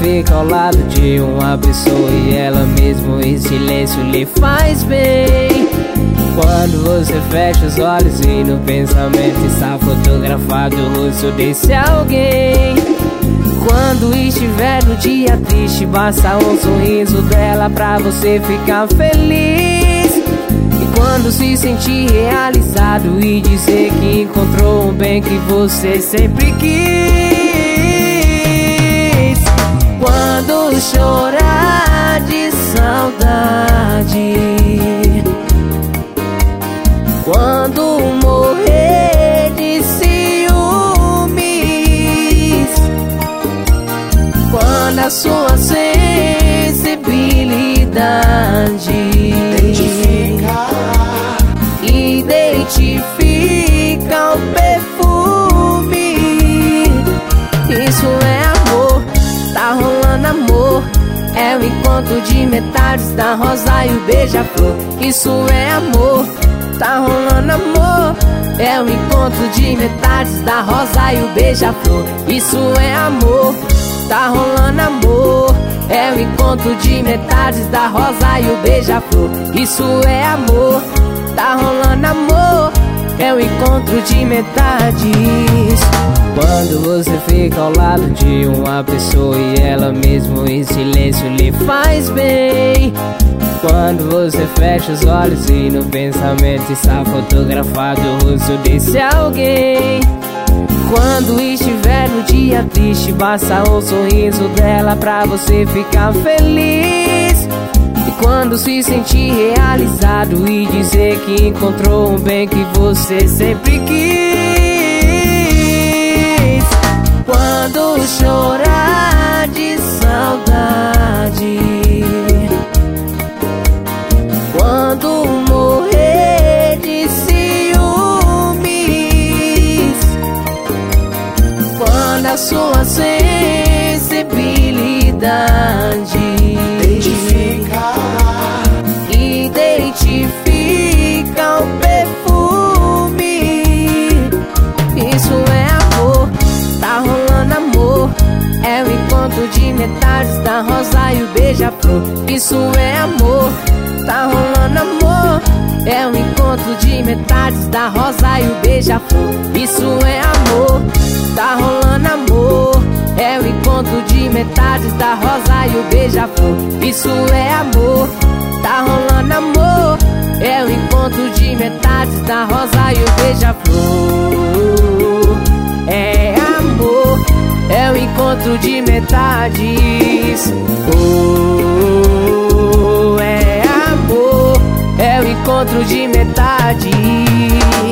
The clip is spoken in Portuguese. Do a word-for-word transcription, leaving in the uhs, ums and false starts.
fica ao lado de uma pessoa e ela mesmo em silêncio lhe faz bem. Quando você fecha os olhos e no pensamento está fotografado o rosto desse alguém. Quando estiver no dia triste, basta um sorriso dela pra você ficar feliz. E quando se sentir realizado e dizer que encontrou um bem que você sempre quis. Quando chorar de saudade, quando morrer de ciúmes, quando a sua sensibilidade identifica, identifica o perfume. Isso é amor, tá rolando amor. É o encontro de metades da rosa e o beija-flor. Isso é amor, tá rolando amor. É o encontro de metades da rosa e o beija-flor. Isso é amor, tá rolando amor. É o encontro de metades da rosa e o beija-flor. Isso é amor, tá rolando amor. É o encontro de metades. Quando você fica ao lado de uma pessoa e ela mesmo em silêncio lhe faz bem. Quando você fecha os olhos e no pensamento está fotografado o rosto desse alguém. Quando estiver no dia triste, basta um sorriso dela pra você ficar feliz. E quando se sentir realizado e dizer que encontrou um bem que você sempre quis. Quando chorar de saudade, quando morrer de ciúmes, quando a sua sensibilidade identifica, identifica o perfume. Isso é amor, tá rolando amor. É o encontro de metades da rosa e o beija-flor. Isso é amor, tá rolando amor. É o encontro de metades da rosa e o beija-flor. Isso é amor, tá rolando amor. É o encontro de metades da rosa e o beija-flor. Isso é amor, tá rolando amor. É o encontro de metades da rosa e o beija-flor. É amor, é o encontro de metades. Oh, é amor, é o encontro de metades.